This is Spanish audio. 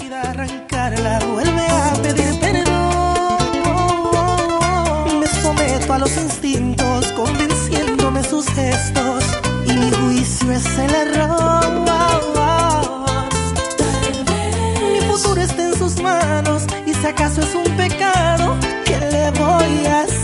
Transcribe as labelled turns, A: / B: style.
A: vida arrancarla, vuelve a pedir perdón. Me someto a los instintos, convenciéndome sus gestos, y mi juicio es el error. Mi futuro está en sus manos, y si acaso es un pecado, ¿qué le voy a hacer?